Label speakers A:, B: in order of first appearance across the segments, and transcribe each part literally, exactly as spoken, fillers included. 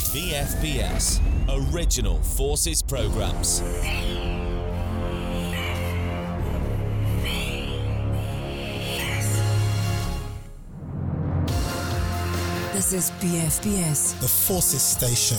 A: B F B S Original Forces Programmes.
B: This is B F B S,
C: the Forces Station.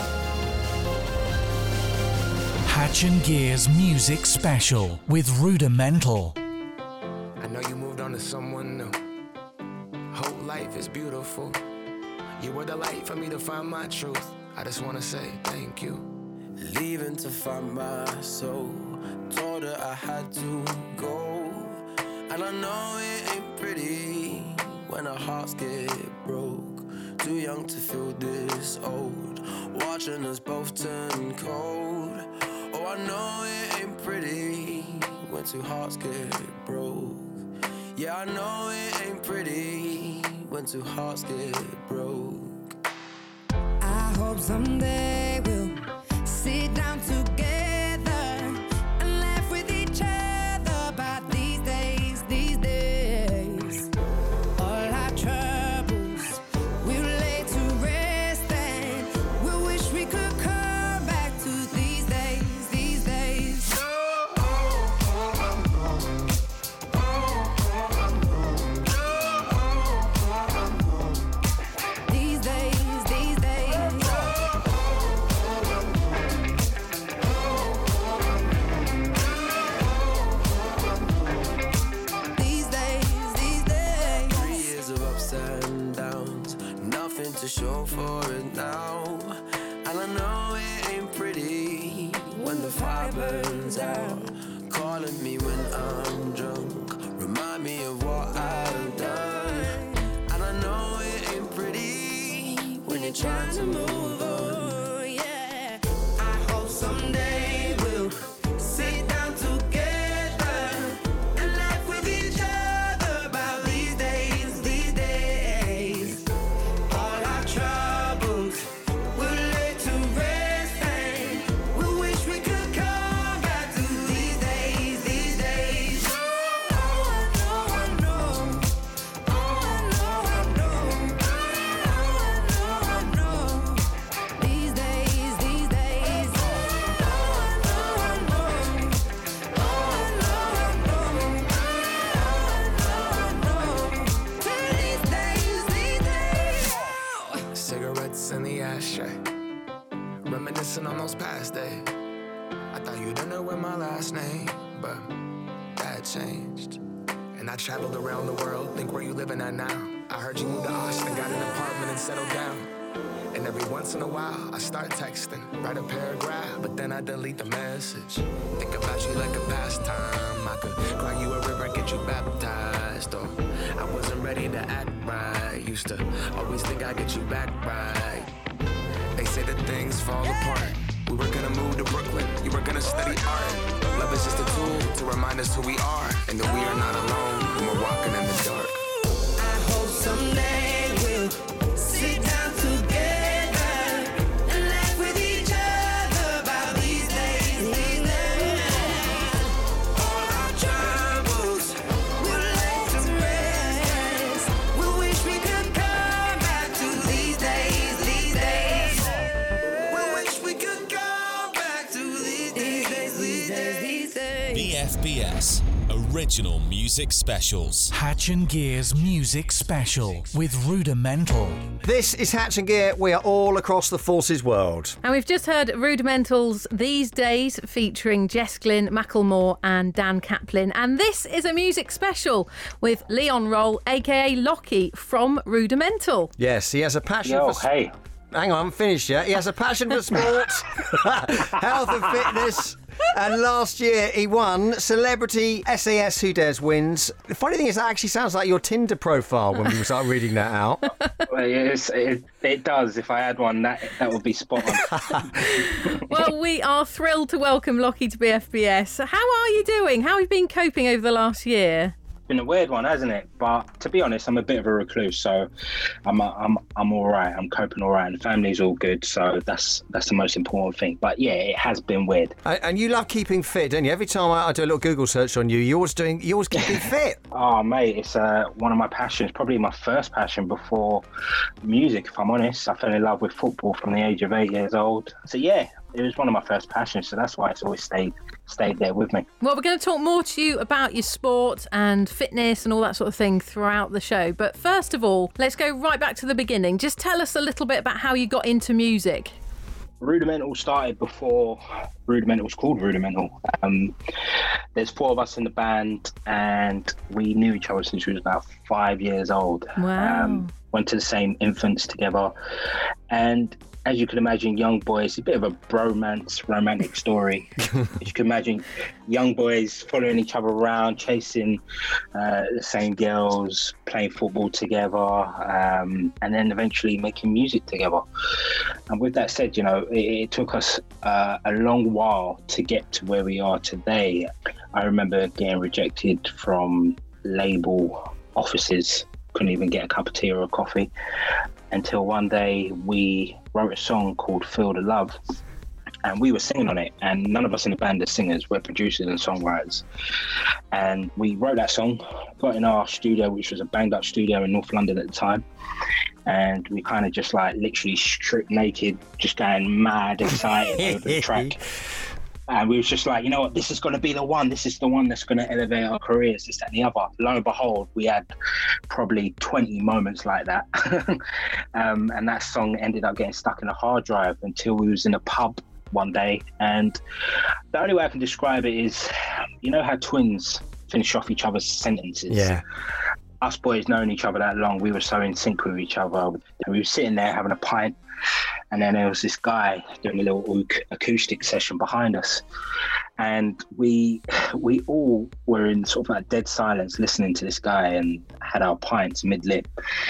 D: Hatch and Gear's Music Special with Rudimental.
E: I know you moved on to someone new. Whole life is beautiful. You were the light for me to find my truth. I just wanna say thank you.
F: Leaving to find my soul. Told her I had to go. And I know it ain't pretty when our hearts get broke. Too young to feel this old. Watching us both turn cold. Oh, I know it ain't pretty when two hearts get broke. Yeah, I know it ain't pretty when two hearts get broke.
B: I hope someday we'll sit down together and laugh with each other about these days, these days. All our troubles we'll lay to rest and we'll wish we could come back to these days, these days. These days, these days. These days, these days.
F: Three years of ups and downs, nothing to show for it now. And I know it ain't pretty when the fire burns out. Calling me when I'm drunk, remind me of what I've done. And I know it ain't pretty when you're trying to move on.
B: Yeah, I hope someday we'll sit down together and laugh with each other about these days, these days. All our troubles we'll lay to rest and we'll wish we could come back to these days, these days. Oh, I know, I know. Oh, I know, I know. Oh, I know, I know. These days, these days. Oh, I know, I know. Oh, I know, I know. Oh, I know, I know. These days, these days.
E: Cigarettes in the ashtray, reminiscing on those past days. I thought you didn't know my last name, but that changed. And I traveled around the world, think where you living at now. I heard you moved to Austin, got an apartment and settled down. And every once in a while, I start texting, write a paragraph, but then I delete the message. Think about you like a pastime. I could cry you a river, get you baptized. Or I wasn't ready to act right. Used to always think I'd get you back right. They say that things fall apart. We were gonna move to Brooklyn, you were gonna study art. Love is just a tool to remind us who we are, and that we are not alone when we're walking in the dark.
B: I hope someday we'll sit down together and laugh with each other about these days, these days. All our troubles we'll lay to rest. We wish we could come back to these days, these days. We wish we could come back to these days, these days, these days.
A: B F B S Original Music Specials.
D: Hatch and Gear's Music Special with Rudimental.
G: This is Hatch and Gear. We are all across the Forces world.
H: And we've just heard Rudimental's These Days featuring Jess Glynn, Macklemore and Dan Kaplan. And this is a music special with Leon Roll, aka Lockie, from Rudimental.
G: Yes, he has a passion
I: Yo,
G: for...
I: hey.
G: Hang on, I haven't finished yet. He has a passion for sports, health and fitness. And last year he won Celebrity S A S Who Dares Wins. The funny thing is that actually sounds like your Tinder profile when we start reading that out.
I: Well, it's, it, it does. If I had one, that that would be spot on.
H: Well, we are thrilled to welcome Lockie to B F B S. How are you doing? How have you been coping over the last year?
I: been a weird one, hasn't it? But to be honest, I'm a bit of a recluse, so I'm I'm I'm all right. I'm coping all right, and the family's all good, so that's that's the most important thing. But yeah, it has been weird.
G: And, and you love keeping fit, don't you? Every time I, I do a little Google search on you, you're always doing, you're always keeping fit.
I: Oh, mate, it's uh, one of my passions, probably my first passion before music, if I'm honest. I fell in love with football from the age of eight years old. So yeah, it was one of my first passions, so that's why it's always stayed stayed there with me.
H: Well, we're going to talk more to you about your sport and fitness and all that sort of thing throughout the show. But first of all, let's go right back to the beginning. Just tell us a little bit about how you got into music.
I: Rudimental started before Rudimental was called Rudimental. Um, there's four of us in the band, and we knew each other since we was about five years old.
H: Wow.
I: Um, went to the same infants together, and as you can imagine, young boys, a bit of a bromance, romantic story. As you can imagine, young boys following each other around, chasing uh, the same girls, playing football together, um, and then eventually making music together. And with that said, you know, it, it took us uh, a long while to get to where we are today. I remember getting rejected from label offices, couldn't even get a cup of tea or a coffee, until one day we wrote a song called Feel the Love, and we were singing on it, and none of us in the band are singers, we're producers and songwriters. And we wrote that song, got in our studio, which was a banged up studio in North London at the time, and we kind of just like literally stripped naked, just going mad excited over the track. And we was just like, you know what, this is going to be the one. This is the one that's going to elevate our careers, this, that, and the other. Lo and behold, we had probably twenty moments like that. um, and that song ended up getting stuck in a hard drive until we was in a pub one day. And the only way I can describe it is, you know how twins finish off each other's sentences?
G: Yeah.
I: Us boys knowing each other that long, we were so in sync with each other. And we were sitting there having a pint, and then there was this guy doing a little acoustic session behind us, and we we all were in sort of like dead silence listening to this guy and had our pints mid-lip.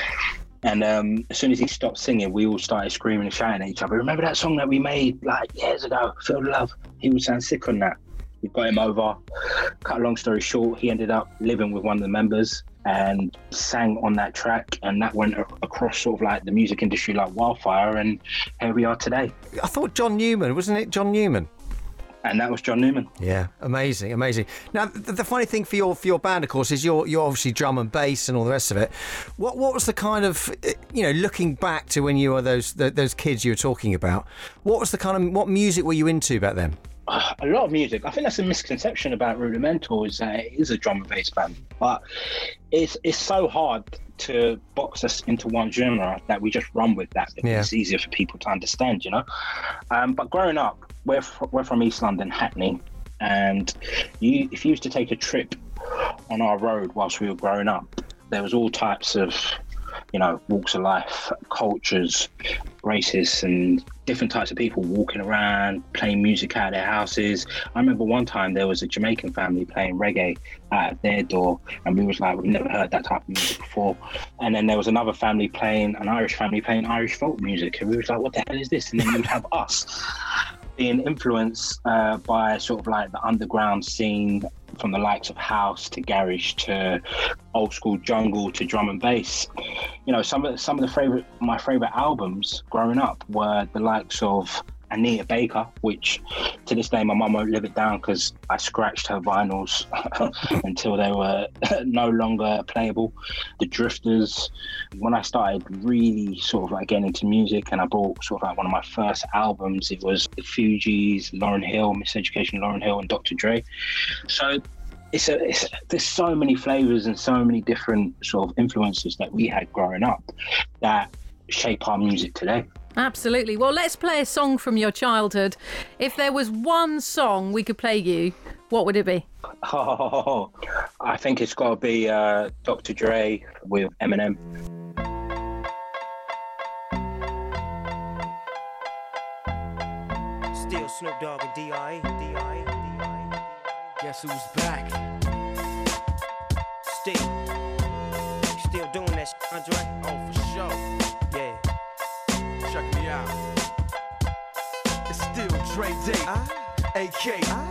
I: And um, as soon as he stopped singing, we all started screaming and shouting at each other, remember that song that we made like years ago, Feel the Love? He would sound sick on that. We got him over. Cut a long story short, he ended up living with one of the members and sang on that track, and that went a- across sort of like the music industry like wildfire, and here we are today.
G: I thought John Newman, wasn't it John Newman?
I: And that was John Newman.
G: Yeah, amazing, amazing. Now, the, the funny thing for your for your band, of course, is you're you're obviously drum and bass and all the rest of it. What what was the kind of, you know, looking back to when you were those those kids you were talking about? What was the kind of what music were you into back then?
I: A lot of music. I think that's a misconception about Rudimental, is that it is a drum and bass band, but it's it's so hard to box us into one genre that we just run with that because
G: Yeah.
I: it's easier for people to understand, you know. Um, but growing up, we're fr- we're from East London, Hackney, and you if you used to take a trip on our road whilst we were growing up, there was all types of, you know, walks of life, cultures, races, and different types of people walking around, playing music out of their houses. I remember one time there was a Jamaican family playing reggae out of their door, and we was like, we've never heard that type of music before. And then there was another family playing, an Irish family playing Irish folk music, and we was like, what the hell is this? And then you'd have us being influenced uh, by sort of like the underground scene, from the likes of house to garage to old school jungle to drum and bass. You know, some of some of the favorite my favorite albums growing up were the likes of Anita Baker, which to this day my mum won't live it down because I scratched her vinyls until they were no longer playable. The Drifters. When I started really sort of like getting into music, and I bought sort of like one of my first albums, it was the Fugees, Lauryn Hill, Miseducation Lauryn Hill, and Doctor Dre. So it's a, it's, there's so many flavors and so many different sort of influences that we had growing up that shape our music today.
H: Absolutely. Well, let's play a song from your childhood. If there was one song we could play you, what would it be?
I: Oh, I think it's got to be uh, Doctor Dre with Eminem.
C: Still Snoop Dogg and D R E. D R E. D R E. Guess who's back? Still. Still doing that shit, Andre? Oh, for sure. Yeah. Check me out. It's still Dre Day, uh, A K uh, the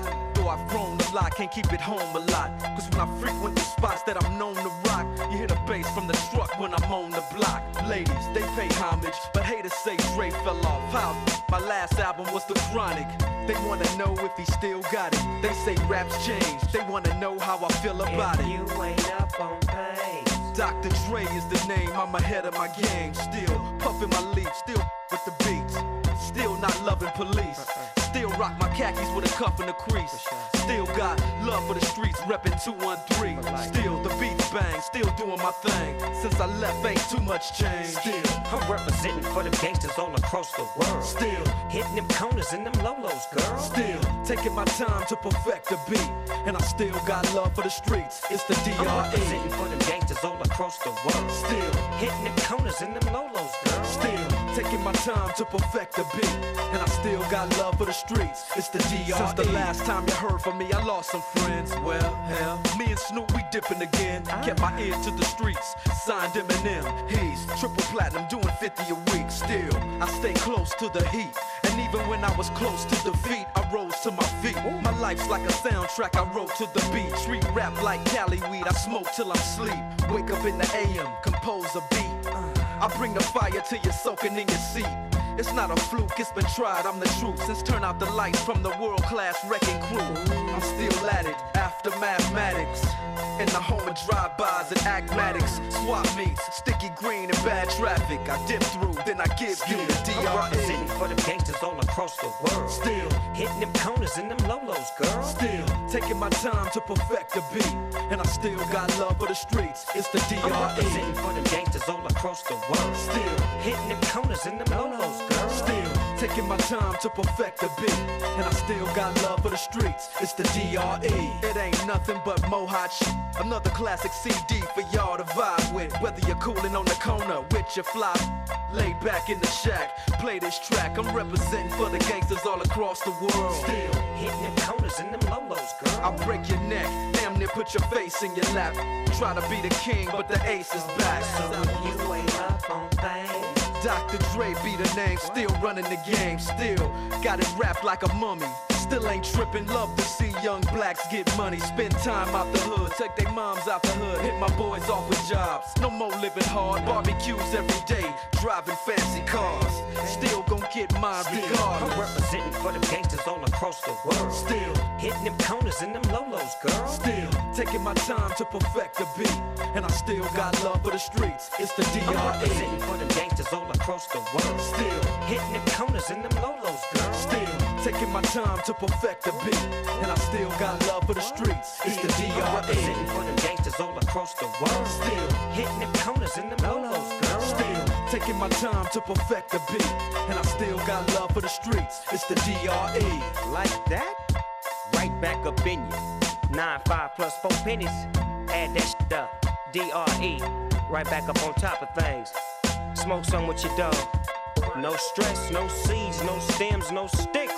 J: so I've grown a lot, can't keep it home a lot. Cause when I frequent the spots that I'm known to rock, you hear the bass from the truck when I'm on the block. Ladies, they pay homage, but haters say Dre fell off. How? My last album was The Chronic. They wanna know if he still got it. They say raps change, they wanna know how I feel about
C: If
J: it.
C: you ain't up on pace,
J: Doctor Dre is the name, I'm ahead of my game. Still puffin' my leaf, still with the beats. Still not loving police. Still rock my khakis with a cuff and a crease. Still got love for the streets, reppin' two one three. Still the beats bang, still doing my thing. Since I left, ain't too much change. Still,
C: I'm representing for them gangsters all across the world.
J: Still,
C: hitting them corners and them lolos, girl.
J: Still, taking my time to perfect the beat. And I still got love for the streets. It's the D
C: I'm
J: R E.
C: representing for them gangsters all across the world.
J: Still,
C: hitting them corners and them lolos, girl.
J: Still, taking my time to perfect the beat. And I still got love for the streets. It's the D R E. Since the last time you heard from me, I lost some friends. Well, hell, me and Snoop, we dipping again. Kept my ear to the streets. Signed Eminem. He's triple platinum, doing fifty a week. Still, I stay close to the heat. And even when I was close to defeat, I rose to my feet. My life's like a soundtrack, I wrote to the beat. Street rap like Cali weed, I smoke till I'm sleep. Wake up in the A M, compose a beat. I bring the fire till you're soaking in your seat. It's not a fluke, it's been tried, I'm the truth. Since turn out the lights from the world-class wrecking crew, I'm still at it, after mathematics. In the home of drive-bys and acmatics, swap meets, sticky green and bad traffic. I dip through, then I give you the D
C: I'm
J: R E.
C: representing for them gangsters all across the world.
J: Still,
C: hitting them corners and them lolos, girl.
J: Still, taking my time to perfect the beat. And I still got love for the streets. It's the D
C: I'm
J: R E.
C: representing for them gangsters all across the world.
J: Still,
C: hitting them corners and them lolos, girl.
J: Still, taking my time to perfect the beat. And I still got love for the streets. It's the D R E. It ain't nothing but mohawk shit. Another classic C D for y'all to vibe with. Whether you're coolin' on the corner with your fly, laid back in the shack, play this track. I'm representing for the gangsters all across the world. Still,
C: hitting them corners and them lolos, girl.
J: I'll break your neck, damn near put your face in your lap. Try to be the king, but the ace is back.
C: So if you ain't up on things,
J: Doctor Dre be the name, still running the game, still got it wrapped like a mummy. Still ain't tripping, love to see young blacks get money. Spend time out the hood, take their moms out the hood. Hit my boys off with jobs, no more living hard. Barbecues every day, driving fancy cars. Still gon' get mine
C: I'm
J: regardless.
C: representing for them gangsters all across the world.
J: Still,
C: hitting them corners and them lolos, girl.
J: still taking my time to perfect the beat. And I still got love for the streets. It's the D
C: I'm
J: R E.
C: representing for them gangsters all across the world.
J: Still,
C: hitting them corners and them lolos, girl.
J: still taking my time to perfect the beat. And I still got love for the streets. It's the D
C: I'm
J: R E.
C: representing for them gangsters all across the world.
J: Still,
C: hitting them corners and them lolos, girl.
J: still taking my time to perfect the beat. And I still got love for the streets. It's the D R E.
C: Like that? Right back up in you. Nine, five plus four pennies. Add that shit up. D R E. Right back up on top of things. Smoke some with your dog. No stress, no seeds, no stems, no sticks.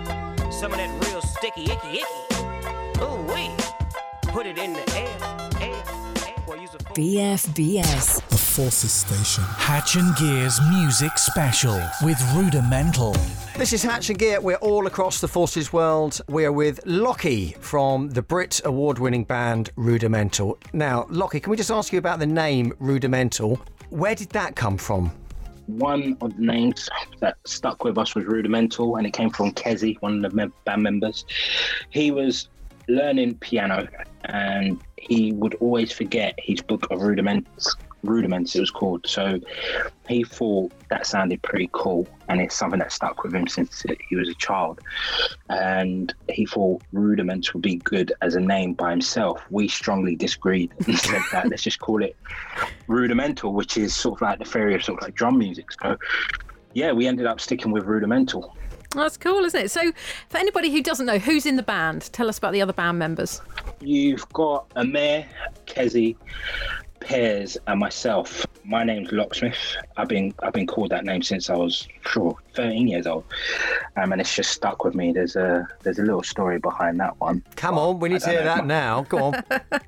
C: Some of that real sticky, icky, icky. Ooh, wee. Put it in the air, air, air. Boy, use a
D: B F B S.
K: The Forces Station.
D: Hatch and Gear's Music Special with Rudimental.
G: This is Hatch and Gear. We're all across the Forces world. We're with Lockie from the Brit award-winning band Rudimental. Now, Lockie, can we just ask you about the name Rudimental? Where did that come from?
I: One of the names that stuck with us was Rudimental, and it came from Kezi, one of the mem- band members. He was learning piano, and he would always forget his book of rudiments. Rudiments, it was called. So he thought that sounded pretty cool, and it's something that stuck with him since he was a child. And he thought Rudiments would be good as a name by himself. We strongly disagreed and said that let's just call it Rudimental, which is sort of like the theory of sort of like drum music. So yeah, we ended up sticking with Rudimental.
H: That's cool, isn't it? So for anybody who doesn't know, who's in the band? Tell us about the other band members.
I: You've got Amir, Kezi, Pears, and myself. My name's Locksmith. I've been I've been called that name since I was sure thirteen years old, um, and it's just stuck with me. There's a there's a little story behind that one.
G: Come on, we need to hear that
I: my,
G: now. Go on.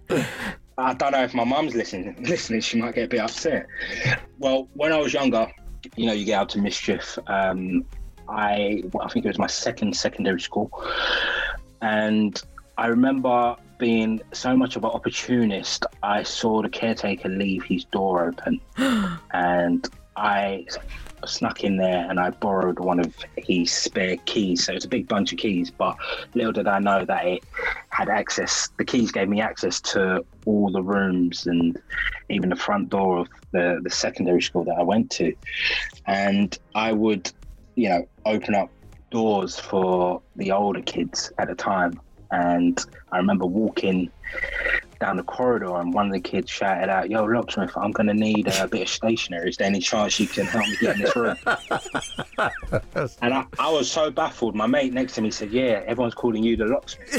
I: I don't know if my mum's listening. Listening, she might get a bit upset. Well, when I was younger, you know, you get out to mischief. Um, I well, I think it was my second secondary school. And I remember being so much of an opportunist, I saw the caretaker leave his door open and I snuck in there and I borrowed one of his spare keys. So it's a big bunch of keys, but little did I know that it had access, the keys gave me access to all the rooms and even the front door of the, the secondary school that I went to. And I would, you know, open up doors for the older kids at the time. And I remember walking down the corridor and one of the kids shouted out, "Yo, locksmith, I'm going to need a bit of stationery. Is there any chance you can help me get in this room?" And I, I was so baffled. My mate next to me said, "Yeah, everyone's calling you the locksmith."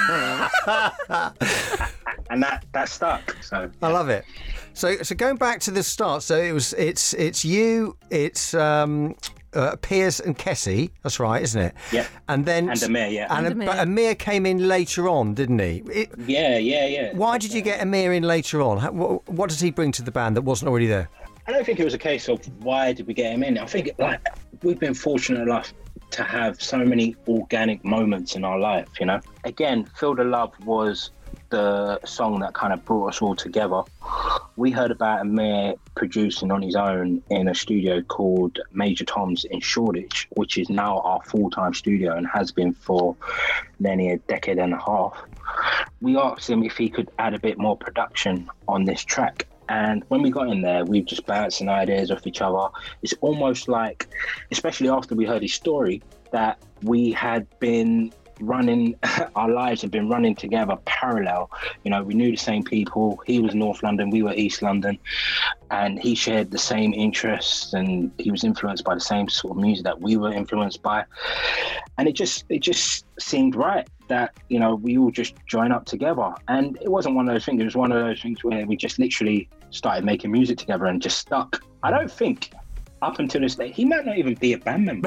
I: And that, that stuck. So
G: I love it. So so going back to the start, so it was it's it's you, it's um Uh, Piers and Kessie, that's right, isn't it?
I: Yeah.
G: And then
I: And Amir, yeah.
G: And,
H: And
G: Amir.
H: Amir.
G: Amir came in later on, didn't he? It,
I: Yeah, yeah, yeah.
G: why did you get Amir in later on? How, what, what does he bring to the band that wasn't already there?
I: I don't think it was a case of why did we get him in. I think like we've been fortunate enough to have so many organic moments in our life, you know. Again, Feel the Love was the song that kind of brought us all together. We heard about Amir producing on his own in a studio called Major Tom's in Shoreditch, which is now our full-time studio and has been for nearly a decade and a half. We asked him if he could add a bit more production on this track. And when we got in there, we were just bouncing ideas off each other. It's almost like, especially after we heard his story, that we had been running, our lives had been running together parallel. You know, we knew the same people. He was North London, we were East London, and he shared the same interests and he was influenced by the same sort of music that we were influenced by. And it just it just seemed right that, you know, we all just join up together. And it wasn't one of those things, it was one of those things where we just literally started making music together and just stuck. I don't think up until this day, he might not even be a band member.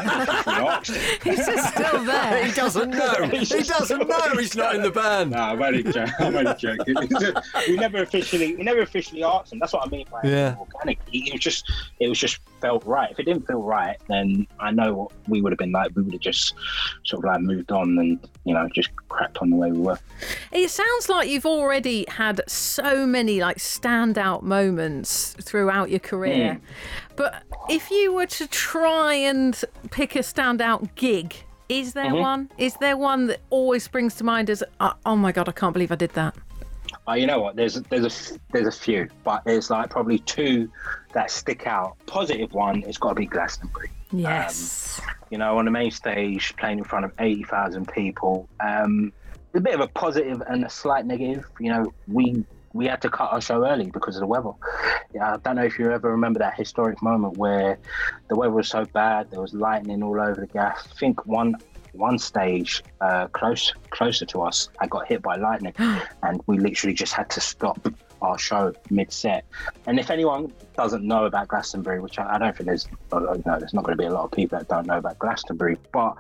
H: He's just still there.
G: He doesn't know. He doesn't know he's not in the band.
I: No, I'm only joking. I'm only joking. we never officially, we never officially asked him. That's what I mean by
G: Yeah.
I: organic. It was just, it was just felt right. If it didn't feel right, then I know what we would have been like. We would have just sort of like moved on and, you know, just cracked on the way we were.
H: It sounds like you've already had so many like standout moments throughout your career.
I: Mm.
H: But if you were to try and pick a standout gig, is there
I: Mhm.
H: one? Is there one that always springs to mind as, uh, oh my God, I can't believe I did that?
I: Oh, you know what? There's there's a there's a few, but there's like probably two that stick out. Positive one, it's got to be Glastonbury.
H: Yes.
I: Um, you know, on the main stage, playing in front of eighty thousand people. Um, a bit of a positive and a slight negative. You know, we we had to cut our show early because of the weather. Yeah, I don't know if you ever remember that historic moment where the weather was so bad, there was lightning all over the gas. I think one one stage uh, close closer to us, I got hit by lightning, and we literally just had to stop our show mid-set. And if anyone doesn't know about Glastonbury, which I, I don't think there's, no, there's not going to be a lot of people that don't know about Glastonbury, but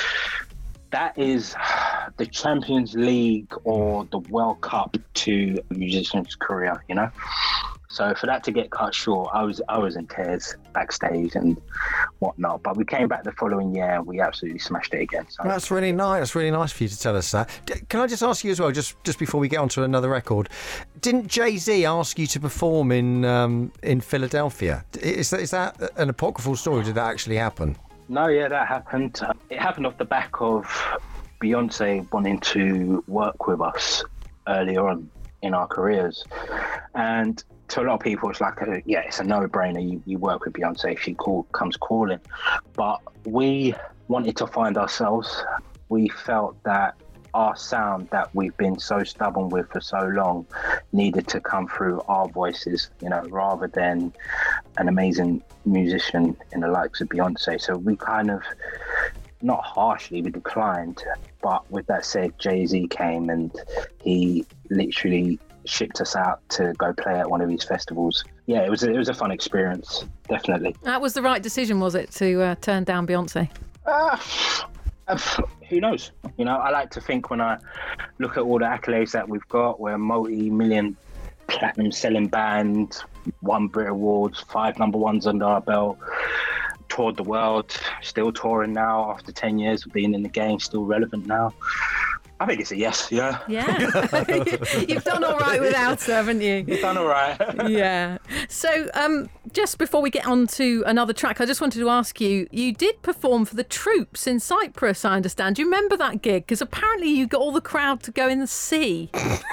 I: that is the Champions League or the World Cup to a musician's career, you know? So for that to get cut short, I was I was in tears backstage and whatnot. But we came back the following year and we absolutely smashed it again. So.
G: That's really nice. That's really nice for you to tell us that. D- Can I just ask you as well, just just before we get on to another record, didn't Jay-Z ask you to perform in um, in Philadelphia? Is that, is that an apocryphal story? Did that actually happen?
I: No, yeah, that happened. It happened off the back of Beyonce wanting to work with us earlier on in our careers. And to a lot of people, it's like, a, yeah, it's a no-brainer. You, you work with Beyonce if she call, comes calling. But we wanted to find ourselves. We felt that our sound that we've been so stubborn with for so long needed to come through our voices, you know, rather than an amazing musician in the likes of Beyonce. So we kind of, not harshly, we declined. But with that said, Jay-Z came and he literally shipped us out to go play at one of his festivals. Yeah, it was a, it was a fun experience, definitely.
H: That was the right decision, was it, to uh, turn down Beyonce?
I: Uh, uh, who knows? You know, I like to think when I look at all the accolades that we've got, we're a multi-million platinum selling band, won Brit Awards, five number ones under our belt, toured the world, still touring now after ten years of being in the game, still relevant now. I think it's a yes, yeah.
H: Yeah. You've done all right without her, haven't you?
I: You've done all right.
H: Yeah. So um, just before we get on to another track, I just wanted to ask you, you did perform for the Troops in Cyprus, I understand. Do you remember that gig? Because apparently you got all the crowd to go in the sea.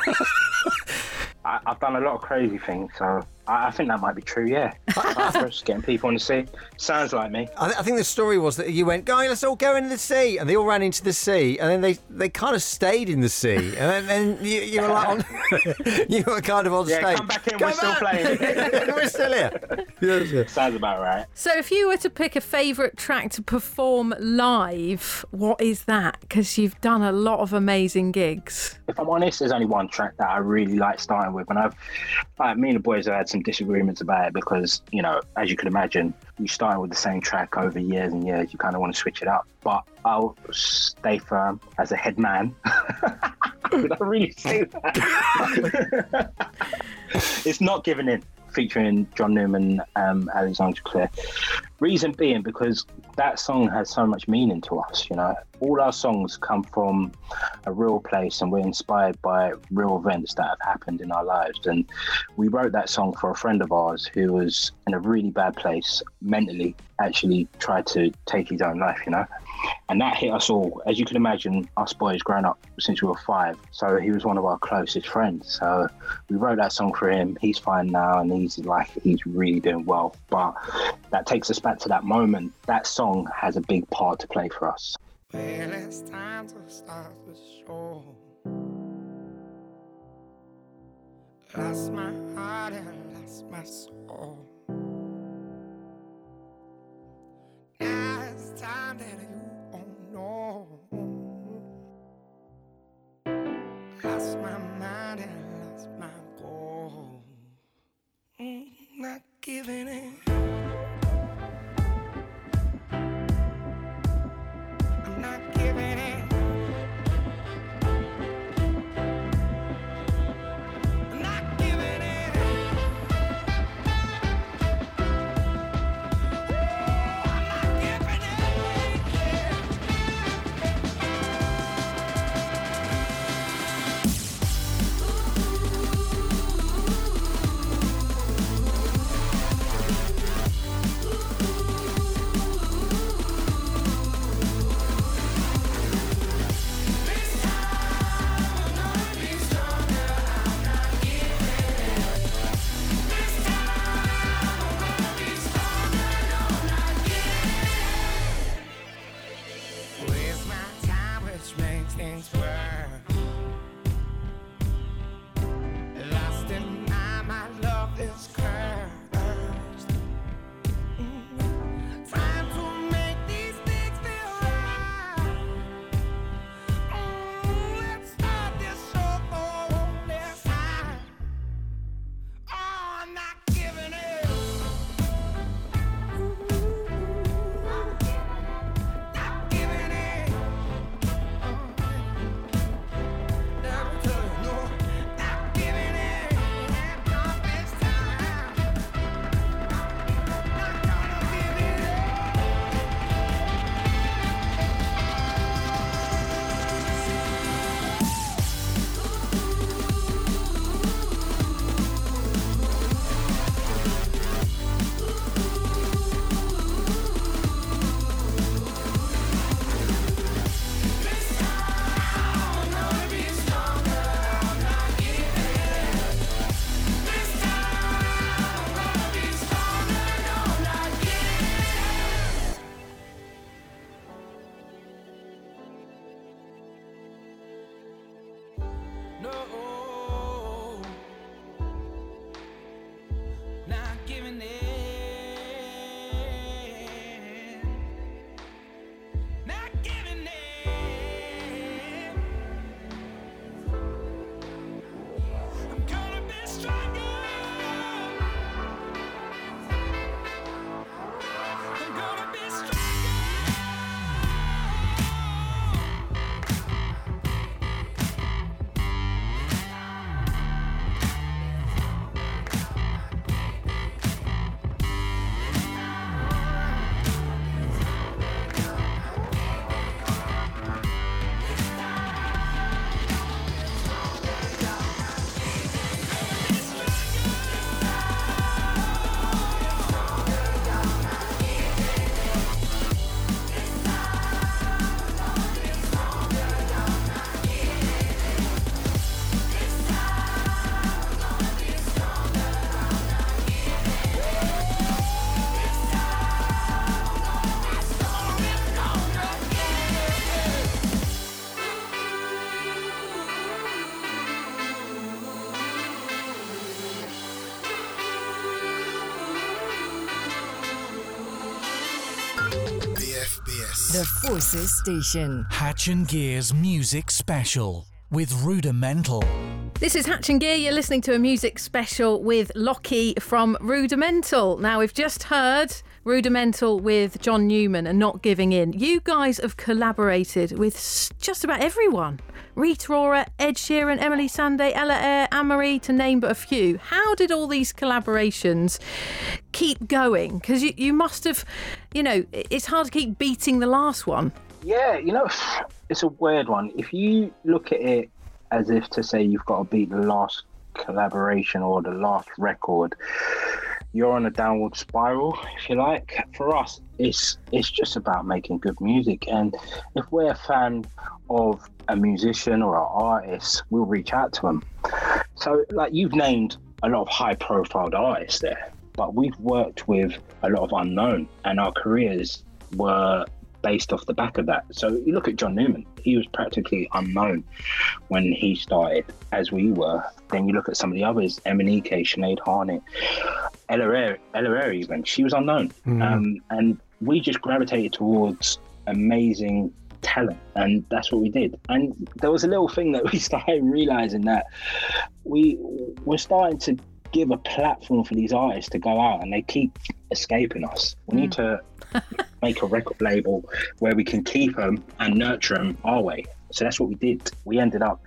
I: I, I've done a lot of crazy things, so I, I think that might be true, yeah. Cyprus, getting people in the sea. Sounds like me.
G: I, th- I think the story was that you went, guys, let's all go into the sea. And they all ran into the sea. And then they, they kind of stayed in the sea. And then, then you, you were like, on, you were kind of on
I: Yeah,
G: stage.
I: come back in,
G: Come
I: we're still
G: back.
I: playing.
G: We're still here. Yes, yes.
I: Sounds about right.
H: So if you were to pick a favourite track to perform live, what is that? Because you've done a lot of amazing gigs.
I: If I'm honest, there's only one track that I really like starting with, and I've, like, me and the boys have had some disagreements about it because, you know, as you can imagine, you starting with the same track over years and years, you kind of want to switch it up. But I'll stay firm as a head man. Could I really say that? It's Not Giving In, featuring John Newman, um, Alexandra Clare. Reason being because that song has so much meaning to us, you know. All our songs come from a real place and we're inspired by real events that have happened in our lives. And we wrote that song for a friend of ours who was in a really bad place mentally, actually tried to take his own life, you know. And that hit us all. As you can imagine, us boys grown up since we were five. So he was one of our closest friends. So we wrote that song for him. He's fine now and he's like, he's really doing well. But that takes us back to that moment. That song has a big part to play for us.
B: Well, it's time to start the show. Lost my heart and lost my soul. Now it's time that you won't know. Lost my mind and lost my goal. Mm, not giving in. I'm not giving in. I'm not giving in. Waste my time, which makes things worse. Lost in my, my love is cursed. Mm. Trying to make these things feel right. Mm, let's start this show for this time. Oh, I'm not giving it. Not giving it.
K: F B S.
L: The Forces Station.
D: Hatch and Gear's Music Special with Rudimental.
H: This is Hatch and Gear. You're listening to a music special with Lockie from Rudimental. Now, we've just heard Rudimental with John Newman and Not Giving In. You guys have collaborated with s- just about everyone. Rita Ora, Ed Sheeran, Emily Sandé, Ella Eyre, Anne-Marie, to name but a few. How did all these collaborations keep going? Because you, you must have, you know, it's hard to keep beating the last one.
I: Yeah, you know, it's a weird one. If you look at it as if to say you've got to beat the last collaboration or the last record, you're on a downward spiral, if you like. For us, it's it's just about making good music. And if we're a fan of a musician or an artist, we'll reach out to them. So, like, you've named a lot of high-profile artists there, but we've worked with a lot of unknown, and our careers were based off the back of that. So you look at John Newman, he was practically unknown when he started, as we were. Then you look at some of the others, Emanike, Sinead Harnett, Ella Eyre, Ella Eyre even, she was unknown. Mm. Um, and we just gravitated towards amazing talent, and that's what we did. And there was a little thing that we started realising, that we we're starting to give a platform for these artists to go out, and they keep escaping us. We mm. need to make a record label where we can keep them and nurture them our way. So that's what we did. We ended up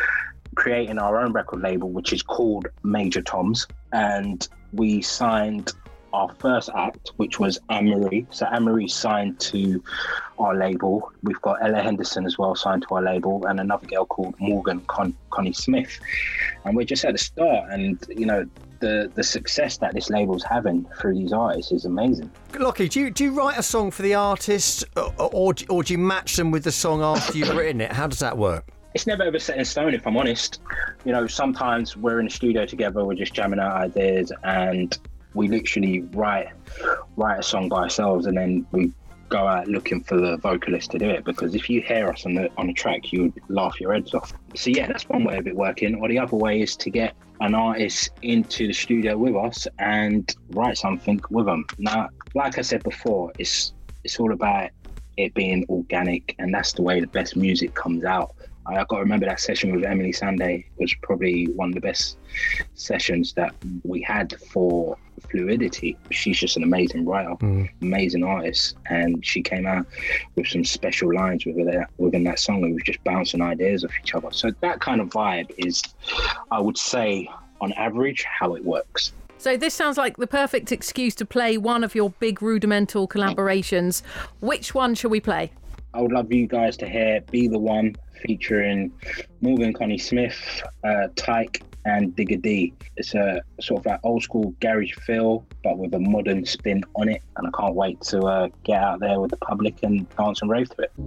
I: creating our own record label, which is called Major Toms, and we signed our first act, which was Anne-Marie. So Anne-Marie signed to our label. We've got Ella Henderson as well signed to our label, and another girl called Morgan Con- Connie Smith. And we're just at the start, and you know, the the success that this label's having through these artists is amazing.
G: Lockie, do you do you write a song for the artist, or or, or do you match them with the song after you've written it? How does that work?
I: It's never ever set in stone, if I'm honest. You know, sometimes we're in the studio together, we're just jamming out ideas, and we literally write write a song by ourselves, and then we go out looking for the vocalist to do it, because if you hear us on the on the track, you would laugh your heads off. So yeah, that's one way of it working. Or the other way is to get an artist into the studio with us and write something with them. Now, like I said before, it's it's all about it being organic, and that's the way the best music comes out. I got to remember that session with Emily Sandé was probably one of the best sessions that we had for Fluidity. She's just an amazing writer, mm. amazing artist, and she came out with some special lines within that, within that song. We were just bouncing ideas off each other. So that kind of vibe is, I would say, on average, how it works.
H: So this sounds like the perfect excuse to play one of your big Rudimental collaborations. Which one shall we play?
I: I would love you guys to hear Be The One, featuring Morgan Connie Smith, uh, Tyke and Digga D. It's a sort of like old school garage feel, but with a modern spin on it. And I can't wait to uh, get out there with the public and dance and rave to it.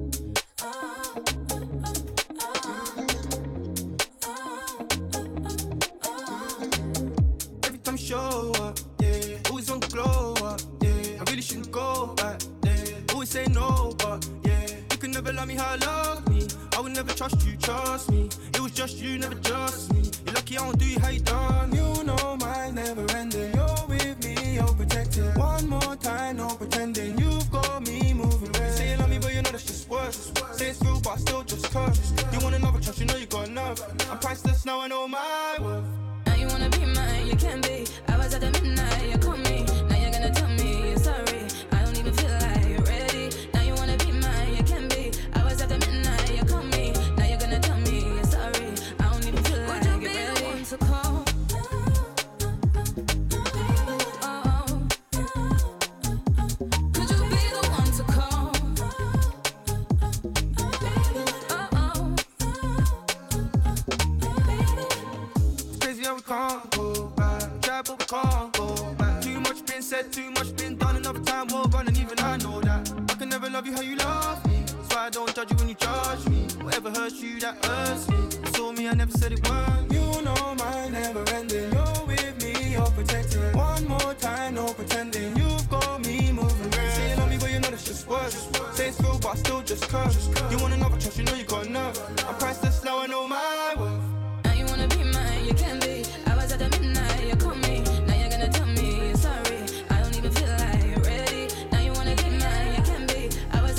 M: Every time I show up, yeah, always on glow up, yeah, I really shouldn't go back, yeah, always say no, but yeah, you can never love me how I love me. I would never trust you, trust me. It was just you, never just me. You're lucky I don't do you how you done. You know mine never ending. You're with me, you're protected. One more time, no pretending. You've got me moving. Red. Say you love me, but you know that's just words. Say it's real, but I still just curse. You want another trust, you know you got enough. I'm priceless, now I know my worth.
N: Now you wanna be mine, you can be. I was at the midnight, you call me. Now you're gonna tell me you're sorry. I don't even feel like you're ready. Now you wanna be mine, you can be. I was at the midnight, you call me. Now you're gonna tell me you're sorry. I don't even feel like you're ready. Would you be the one to call? Oh, could you be the one to call? Oh,
M: It's crazy how we can't go back. Try but we can't go back. Too much been said, too much been done. Another time we're running, even I know that. I can never love you how you love me. That's why I don't judge you when you judge me. Whatever hurts you, that hurts me. You saw me, I never said it weren't. You know mine never ending. You're with me, you're protected. One more time, no pretending. You've got me moving. Say you love me, but you know that's just words. Say it's real, but I still just curse. You want another trust, you know you got enough. I'm priceless, now I know my worth.
N: now you wanna be mine, you can be. I was at the midnight, you call me. Now you're gonna tell me you're sorry. I don't even feel like you're ready. Now you wanna be mine, you can be. I was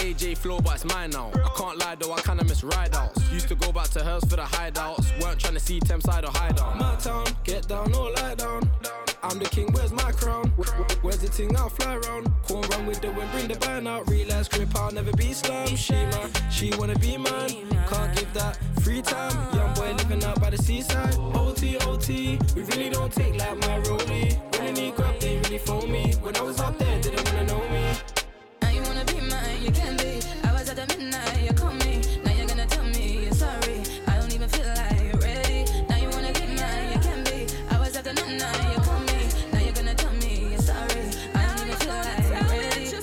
F: A J flow, but it's mine now. I can't lie though, I kinda miss ride outs. Used to go back to hers for the hideouts. Weren't trying to see Thames side or hide out. My town, get down or lie down. I'm the king, where's my crown? Where's the ting, I'll fly round. Corn run with the wind, bring the band out. Realize grip, I'll never be slam. She man, she wanna be man. Can't give that free time. Young boy living out by the seaside. O T, O T, we really don't take like my rollie. When I need grab, they really phone me. When I was up there, didn't wanna know me.
N: Now you wanna be mine, you can be. I was at the midnight, you call me. Now you're gonna tell me you're sorry. I don't even feel like you're ready. Now you wanna be mine, you can be. I was at the midnight, you call me. Now you're gonna tell me you're sorry. I don't even feel like you're ready.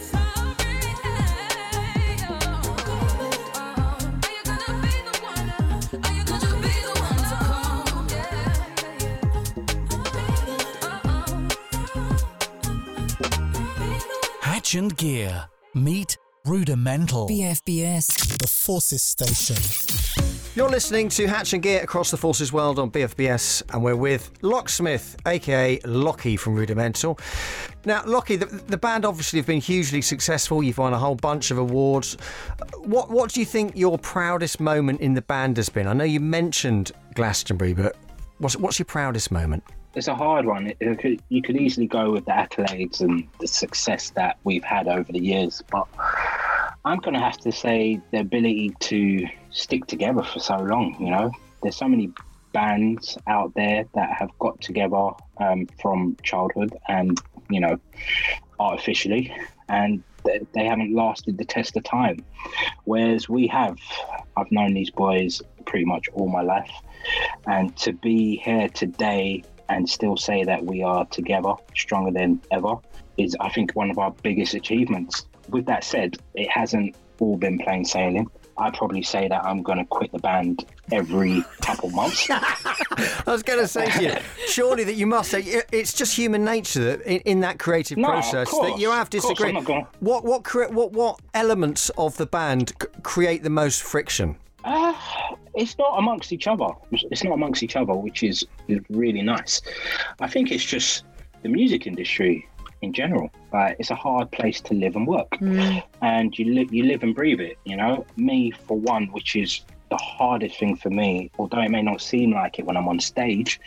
D: Hatch and Gear. Meet Rudimental.
L: B F B S.
K: The Forces Station.
G: You're listening to Hatch and Gear across the Forces world on B F B S, and we're with Locksmith, aka Lockie from Rudimental. Now, Lockie, the, the band obviously have been hugely successful. You've won a whole bunch of awards. What what do you think your proudest moment in the band has been? I know you mentioned Glastonbury, but what's what's your proudest moment?
I: It's a hard one. It, it could, you could easily go with the accolades and the success that we've had over the years, but I'm going to have to say the ability to stick together for so long. You know, there's so many bands out there that have got together um, from childhood and, you know, artificially, and they, they haven't lasted the test of time. Whereas we have. I've known these boys pretty much all my life, and to be here today and still say that we are together, stronger than ever, is, I think, one of our biggest achievements. With that said, it hasn't all been plain sailing. I'd probably say that I'm going to quit the band every couple months.
G: I was going to say to you, surely that you must say, it's just human nature that in, in that creative
I: No, of
G: process
I: course,
G: that you have
I: of course,
G: disagree.
I: I'm not gonna-
G: What what cre- what what elements of the band c- create the most friction?
I: Uh, it's not amongst each other. It's not amongst each other, which is, is really nice. I think it's just the music industry in general. Like, it's a hard place to live and work,
H: Mm.
I: and you live you live and breathe it. You know, me for one, which is the hardest thing for me, although it may not seem like it when I'm on stage,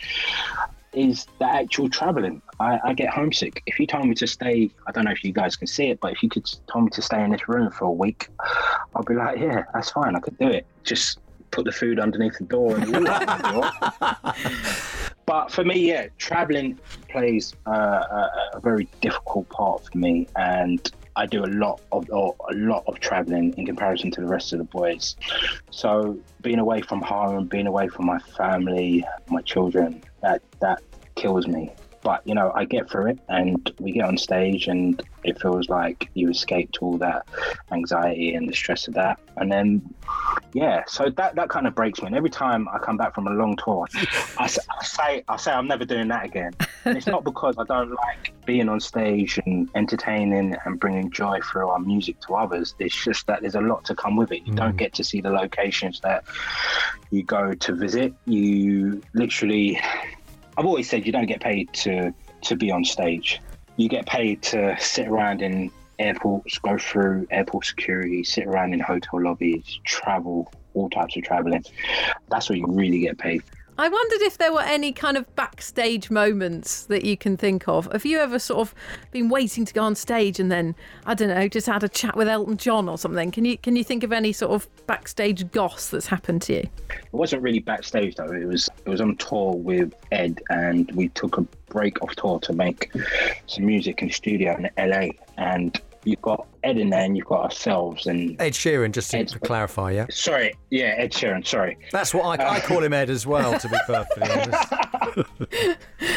I: is the actual traveling. I, I get homesick. If you told me to stay, I don't know if you guys can see it, but if you could tell me to stay in this room for a week, I'll be like, yeah, that's fine. I could do it. Just put the food underneath the door and walk out the door. But for me, yeah, traveling plays uh, a, a very difficult part for me, and I do a lot of or a lot of traveling in comparison to the rest of the boys. So being away from home, being away from my family, my children, that that kills me. But, you know, I get through it, and we get on stage and it feels like you escaped all that anxiety and the stress of that. And then, yeah, so that, that kind of breaks me. And every time I come back from a long tour, I, s- I say I say I'm never doing that again. And it's not because I don't like being on stage and entertaining and bringing joy through our music to others. It's just that there's a lot to come with it. You don't get to see the locations that you go to visit. You literally... I've always said you don't get paid to, to be on stage. You get paid to sit around in airports, go through airport security, sit around in hotel lobbies, travel, all types of traveling. That's what you really get paid.
H: I wondered if there were any kind of backstage moments that you can think of. Have you ever sort of been waiting to go on stage and then, I don't know, just had a chat with Elton John or something? Can you can you think of any sort of backstage goss that's happened to you?
I: It wasn't really backstage though. It was it was on tour with Ed, and we took a break off tour to make some music in the studio in L A. And you've got Ed in there, and you've got ourselves and
G: Ed Sheeran, just to
I: Ed's,
G: clarify, yeah.
I: Sorry, yeah, Ed Sheeran. Sorry,
G: that's what I, uh, I call him, Ed, as well. To be perfectly honest,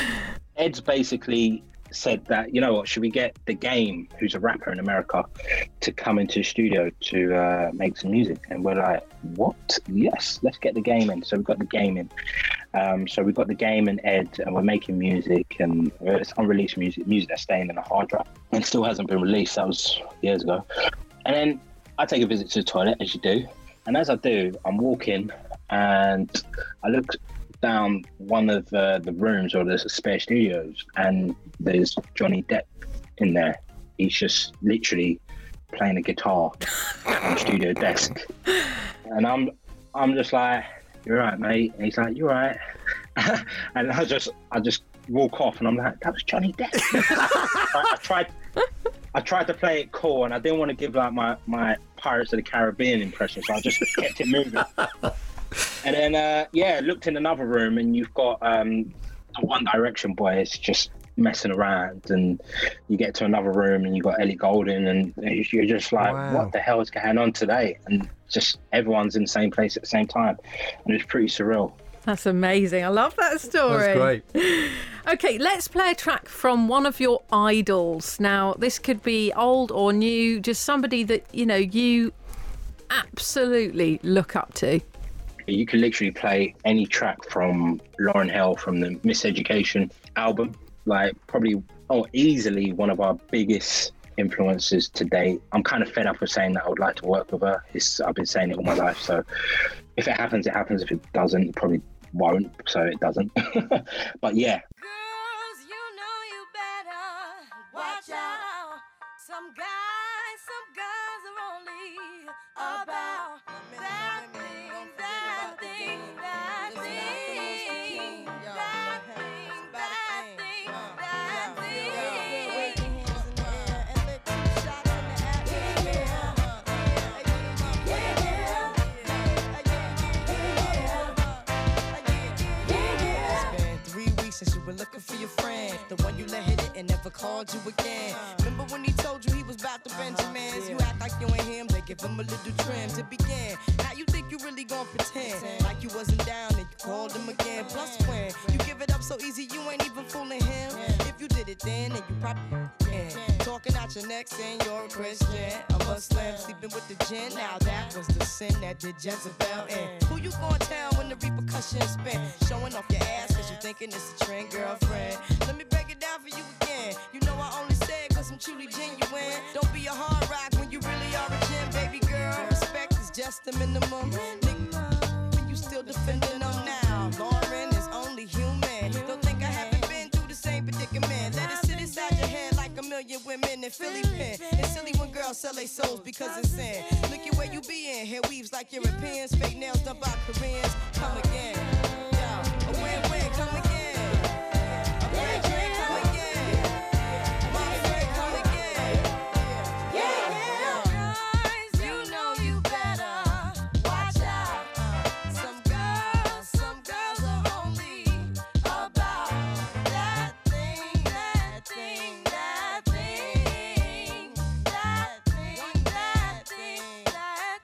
I: Ed's basically said that, you know what, should we get The Game, who's a rapper in America, to come into the studio to uh, make some music? And we're like, what? Yes, let's get The Game in. So we've got The Game in. Um, so we've got The Game and Ed, and we're making music, and it's unreleased music, music that's staying in a hard drive and still hasn't been released. That was years ago. And then I take a visit to the toilet, as you do. And as I do, I'm walking and I look down one of uh, the rooms or the spare studios, and there's Johnny Depp in there. He's just literally playing a guitar on the studio desk, and I'm I'm just like, "You're right, mate." And he's like, "You're right," and I just I just walk off, and I'm like, "That was Johnny Depp." I, I tried I tried to play it cool, and I didn't want to give like my my Pirates of the Caribbean impression, so I just kept it moving. And then uh, yeah, looked in another room, and you've got um, the One Direction boys just messing around, and you get to another room and you've got Ellie Goulding, and you're just like,
G: Wow.
I: what the hell is going on today? And just everyone's in the same place at the same time, and it's pretty surreal.
H: That's amazing. I love that story.
G: That's great.
H: Okay, let's play a track from one of your idols. Now, this could be old or new, just somebody that, you know, you absolutely look up to.
I: You can literally play any track from Lauryn Hill from the Miseducation album, like probably, oh, easily one of our biggest influences to date. I'm kind of fed up with saying that I would like to work with her. It's, I've been saying it all my life, so if it happens, it happens. If it doesn't, it probably won't, so it doesn't. But yeah.
N: Girls, you know you better watch out. Some guys, some girls are only about that thing, that thing, that thing, that thing, that thing, that thing. Wave your hands in the air and lick two shots in the atmosphere.
O: It's been three weeks since you were looking for your friend, the one you let hit it and never called you again. Remember when he told you he was about to Benjamins? You act like you ain't him, they give him a little trim to begin. Now you think you really gon' pretend like you wasn't down and you called him again. Plus when you give it up so easy, you ain't even fooling him. If you did it then, then you probably can. Talking out your neck saying you're a Christian, a Muslim, sleeping with the gin. Now that was the sin that did Jezebel in. Who you gon' tell when the repercussions spin? Showing off your ass cause you thinking it's a trend, girlfriend. Let me break it down for you again. You know I only say it cause I'm truly genuine. Don't be a hard rock when you really are a gem, baby girl. Respect is just the minimum. Nigga, you still defending them now. Lauren is only human. Don't think I haven't been through the same predicament. Let it sit inside your head like a million women in Philly pen. It's silly when girls sell their souls because it's sin. Look at where you be in. Hair weaves like Europeans. Fake nails done by Koreans. Come again. Yo, a win-win. Come again. A win drink. Come again. My friend. Come again. Yeah, yeah.
N: Guys, you know you better watch out. Some girls, some girls are only about that thing, that thing, that thing, that thing, that thing, that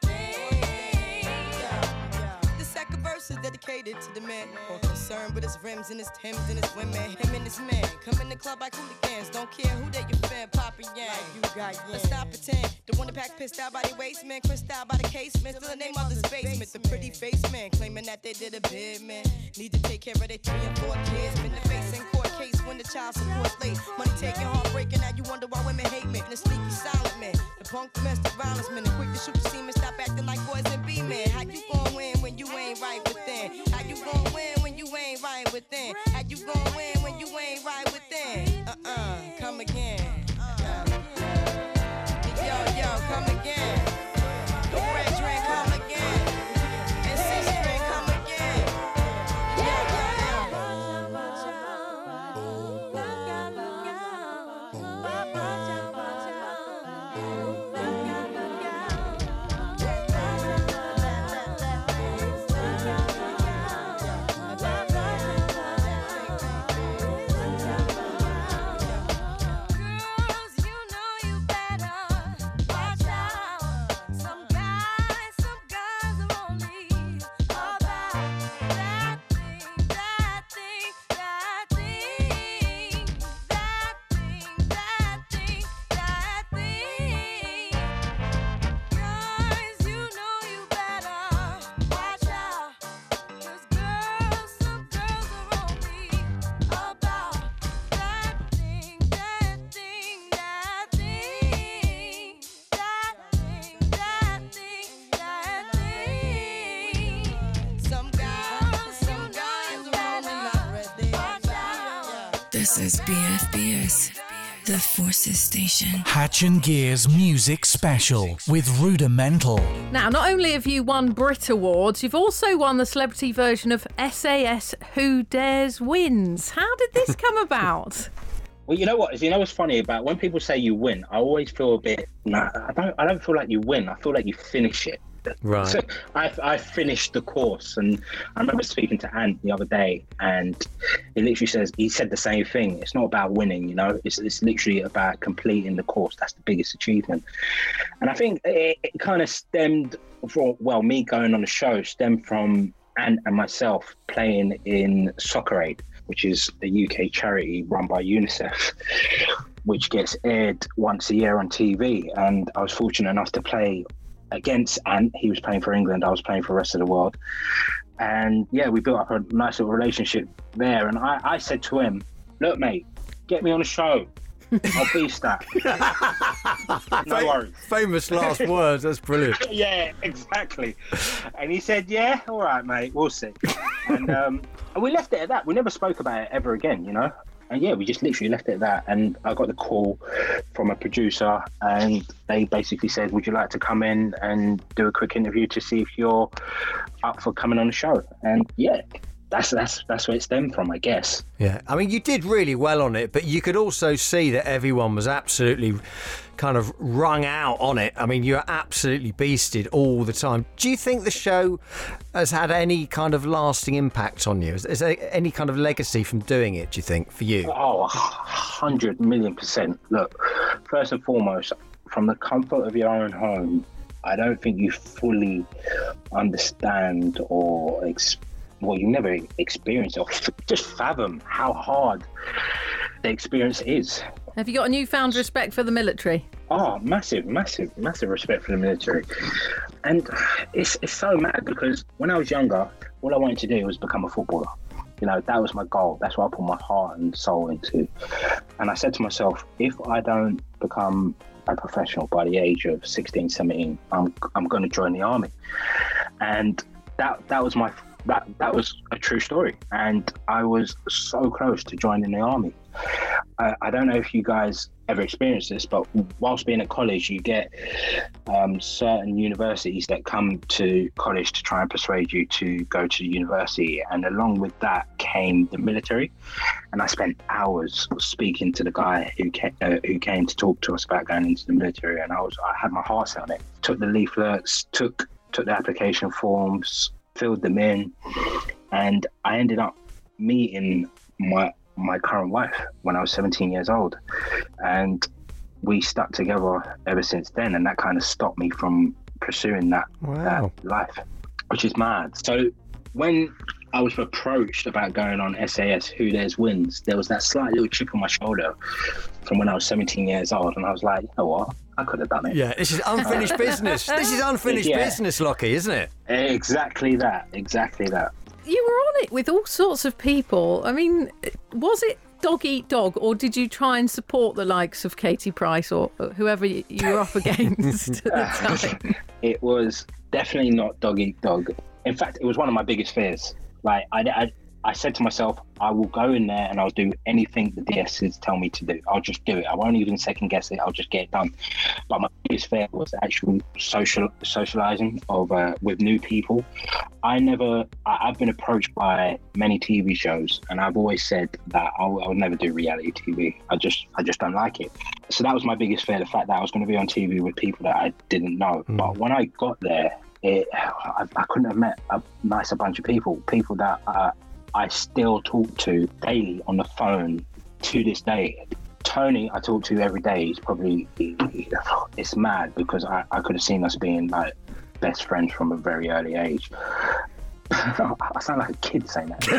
N: thing.
O: The second verse is dedicated to the man more concerned with his rims and his Timbs and his women. Him and his man come in the club like hooligans. Don't care who they your fan, poppin' yang. You got yang. Let's not pretend. The one that pack pissed out by the waist man, crissed out by the casement. Still the name of this basement. The pretty face man claiming that they did a bid man. Need to take care of their three and four kids. Been the face in court case when the child support late. Money taking, heartbreaking. Now you wonder why women hate men. The sneaky silent man, the punk domestic violence man, the quick to shoot the semen. Stop acting like boys and be men. How you gon' win when you ain't right within? How you gon' win when you ain't right within? How you gon' win when you ain't right within? Uh-uh, come again. Uh. Yo, yo, come again. The red drink, come again. And six drink, come again. Yeah, yeah,
N: Girls, you know you better watch out. Some guys, some girls are only about that thing, that thing, that thing, that thing, that thing, that thing. Guys, you know you better watch out. 'Cause girls, some girls are only about that thing, that thing, that thing, that thing, that thing, that thing.
O: Some guys, some guys are only not ready.
N: Watch out.
L: This is B F B S, The Forces Station.
D: Hatch and Gear's Music Special with Rudimental.
H: Now, not only have you won Brit Awards, you've also won the celebrity version of S A S Who Dares Wins. How did this come about?
I: Well, you know what? You know what's funny about when people say you win? I always feel a bit. Nah, I don't. I don't feel like you win. I feel like you finish it.
G: Right.
I: So I, I finished the course, and I remember speaking to Ant the other day, and he literally says he said the same thing. It's not about winning, you know. It's it's literally about completing the course. That's the biggest achievement. And I think it, it kind of stemmed from well, me going on the show stemmed from Ant and myself playing in Soccer Aid, which is a U K charity run by UNICEF, which gets aired once a year on T V. And I was fortunate enough to play against Ant. He was playing for England, I was playing for the rest of the world. And yeah, we built up a nice little relationship there. And I, I said to him, look, mate, get me on the show. I'll beast that. No worries.
G: Famous last words, that's brilliant.
I: Yeah, exactly. And he said, yeah, all right, mate, we'll see. And, um, and we left it at that. We never spoke about it ever again, you know? And yeah, we just literally left it at that. And I got the call from a producer, and they basically said, would you like to come in and do a quick interview to see if you're up for coming on the show? And yeah, that's that's that's where it stemmed from, I guess.
G: Yeah, I mean, you did really well on it, but you could also see that everyone was absolutely kind of wrung out on it. I mean, you're absolutely beasted all the time. Do you think the show has had any kind of lasting impact on you? Is, is there any kind of legacy from doing it, do you think, for you?
I: Oh, a hundred million percent. Look, first and foremost, from the comfort of your own home, I don't think you fully understand or ex- well, you never experience or f- just fathom how hard the experience is.
H: Have you got a newfound respect for the military?
I: Oh, massive, massive, massive respect for the military. And it's it's so mad because when I was younger, all I wanted to do was become a footballer. You know, that was my goal. That's what I put my heart and soul into. And I said to myself, if I don't become a professional by the age of sixteen, seventeen, I'm I'm going to join the army. And that that was my that that was a true story. And I was so close to joining the army. I, I don't know if you guys ever experienced this, but whilst being at college, you get um, certain universities that come to college to try and persuade you to go to university. And along with that came the military. And I spent hours speaking to the guy who came, uh, who came to talk to us about going into the military. And I was I had my heart set on it. Took the leaflets, took took the application forms, filled them in, and I ended up meeting my my current wife when I was seventeen years old, and we stuck together ever since then. And that kind of stopped me from pursuing that,
G: wow.
I: that life, which is mad. So when I was approached about going on S A S Who Dares Wins, there was that slight little chip on my shoulder from when I was seventeen years old, and I was like, you know what, I could have done it.
G: Yeah, this is unfinished business. This is unfinished
I: Yeah.
G: business, Lockie, isn't it?
I: Exactly that, exactly that.
H: You were on it with all sorts of people. I mean, was it dog eat dog, or did you try and support the likes of Katie Price or whoever you were up against at the time?
I: It was definitely not dog eat dog. In fact, it was one of my biggest fears. Like, I, I, I said to myself, I will go in there and I'll do anything the D Ss tell me to do. I'll just do it. I won't even second guess it. I'll just get it done. But my biggest fear was actual social socializing of uh, with new people. I never. I, I've been approached by many T V shows, and I've always said that I'll, I'll never do reality T V. I just, I just don't like it. So that was my biggest fear: the fact that I was going to be on T V with people that I didn't know. Mm. But when I got there, it, I, I couldn't have met a nicer bunch of people. People that. Uh, I still talk to daily on the phone to this day. Tony, I talk to every day. He's probably, he, he, it's mad because I, I could have seen us being like best friends from a very early age. I sound like a kid saying that.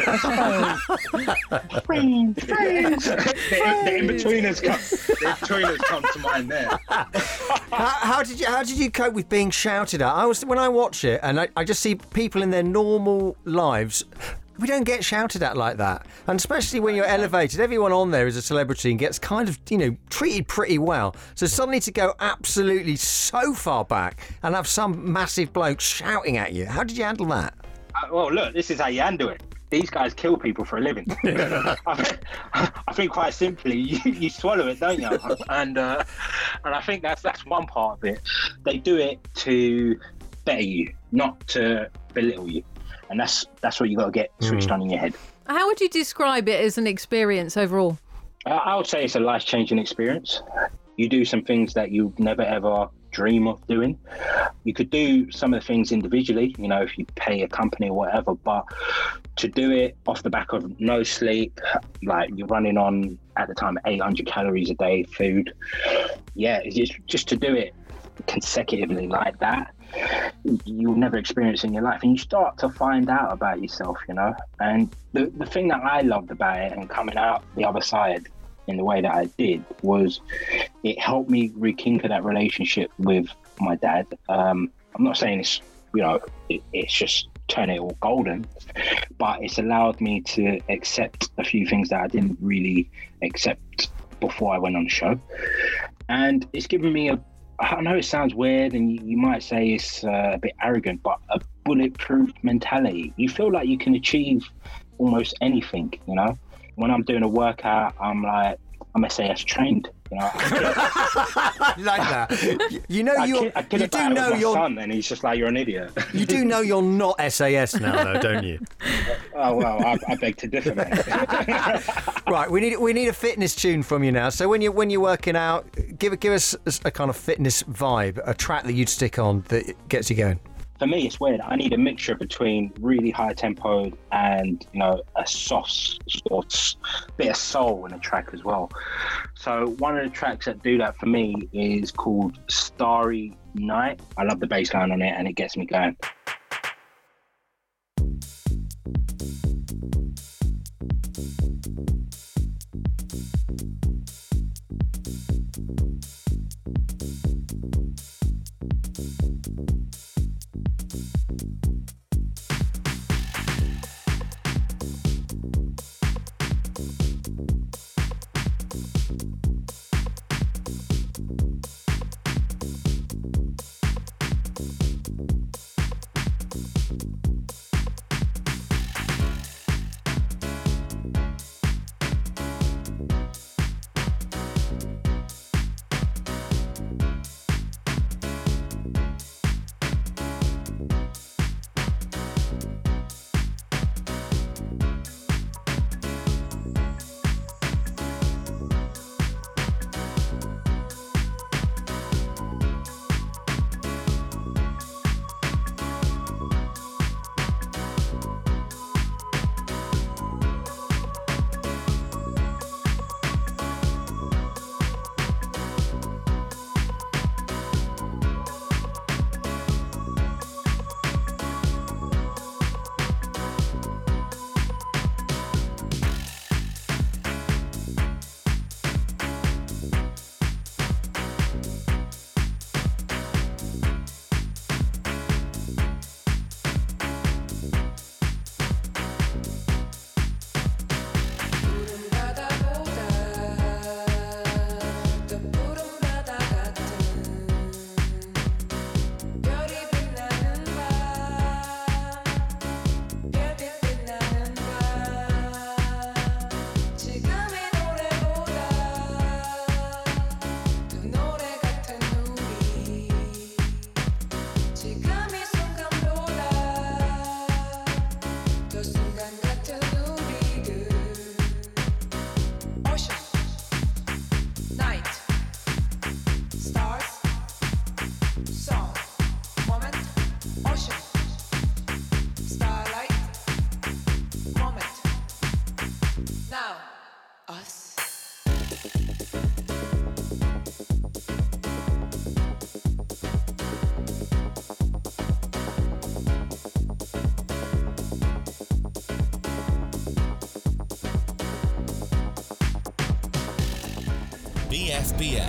I: friends, friends, the, the in-betweeners come, the in-betweeners come to mind there.
G: how, how did you How did you cope with being shouted at? I was when I watch it and I, I just see people in their normal lives. We don't get shouted at like that. And especially when you're elevated, everyone on there is a celebrity and gets kind of, you know, treated pretty well. So suddenly to go absolutely so far back and have some massive bloke shouting at you, how did you handle that?
I: Uh, well, look, this is how you handle it. These guys kill people for a living. I, think, I think quite simply, you, you swallow it, don't you? And uh, and I think that's that's one part of it. They do it to better you, not to belittle you, and that's that's what you got to get switched mm. on in your head.
H: How would you describe it as an experience overall?
I: Uh, I would say it's a life-changing experience. You do some things that you'd never ever dream of doing. You could do some of the things individually, you know, if you pay a company or whatever, but to do it off the back of no sleep, like you're running on, at the time, eight hundred calories a day food. Yeah, it's just, just to do it consecutively like that, you'll never experience in your life. And you start to find out about yourself, you know. And the, the thing that I loved about it and coming out the other side in the way that I did was it helped me rekindle that relationship with my dad. Um, I'm not saying it's, you know, it, it's just turn it all golden, but it's allowed me to accept a few things that I didn't really accept before I went on the show. And it's given me a, I know it sounds weird and you, you might say it's uh, a bit arrogant, but a bulletproof mentality. You feel like you can achieve almost anything, you know? When I'm doing a workout, I'm like, I'm S A S trained, you know.
G: I like that. You know, you
I: I kid
G: you do know you're.
I: Son, and he's just like, you're an idiot.
G: You do know you're not S A S now, though, don't you?
I: Oh well, I, I beg to differ, mate.
G: Right, we need we need a fitness tune from you now. So when you when you're working out, give give us a kind of fitness vibe, a track that you'd stick on that gets you going.
I: For me, it's weird. I need a mixture between really high tempo and, you know, a soft sort of bit of soul in a track as well. So one of the tracks that do that for me is called Starry Night. I love the bass line on it and it gets me going.
A: B F B S,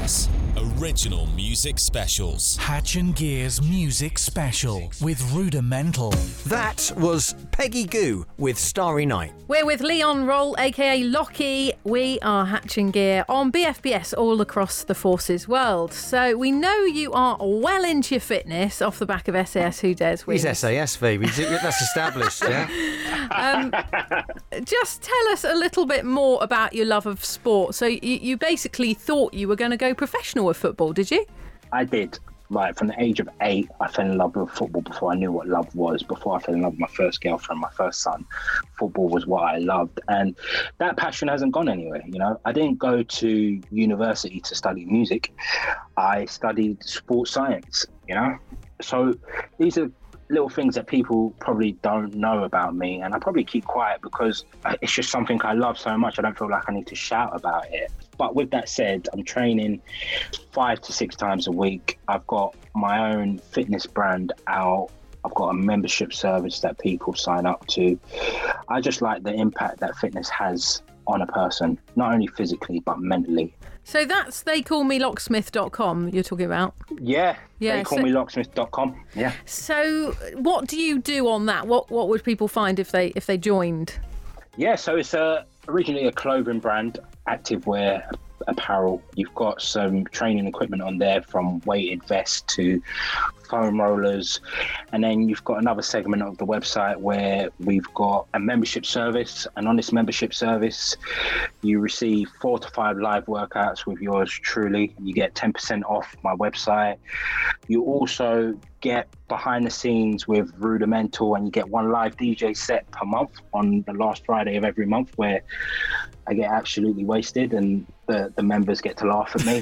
A: Original music specials.
D: Hatch and Gear's Music Special with Rudimental.
G: That was Peggy Goo with Starry Night.
H: We're with Leon Roll, aka Lockie. We are Hatch and Gear on B F B S all across the Forces world. So we know you are well into your fitness off the back of S A S Who Dares Wins.
G: He's S A S, Phoebe. That's established, yeah?
H: Um, just tell us a little bit more about your love of sport. So you, you basically thought you were going to go professional with football, did you?
I: I did. Like, from the age of eight, I fell in love with football before I knew what love was. Before I fell in love with my first girlfriend, my first son, football was what I loved. And that passion hasn't gone anywhere, you know. I didn't go to university to study music. I studied sports science, you know. So these are little things that people probably don't know about me, and I probably keep quiet because it's just something I love so much. I don't feel like I need to shout about it. But with that said, I'm training five to six times a week. I've got my own fitness brand out. I've got a membership service that people sign up to. I just like the impact that fitness has on a person, not only physically but mentally.
H: So that's they call me locksmith dot com you're talking about?
I: Yeah,
H: yeah
I: they call
H: so,
I: me locksmith dot com. Yeah.
H: So what do you do on that? What what would people find if they if they joined?
I: Yeah, so it's a, originally a clothing brand, activewear apparel. You've got some training equipment on there, from weighted vests to foam rollers, and then you've got another segment of the website where we've got a membership service, and on this membership service you receive four to five live workouts with yours truly. You get ten percent off my website. You also get behind the scenes with Rudimental, and you get one live D J set per month on the last Friday of every month, where I get absolutely wasted and the, the members get to laugh at me.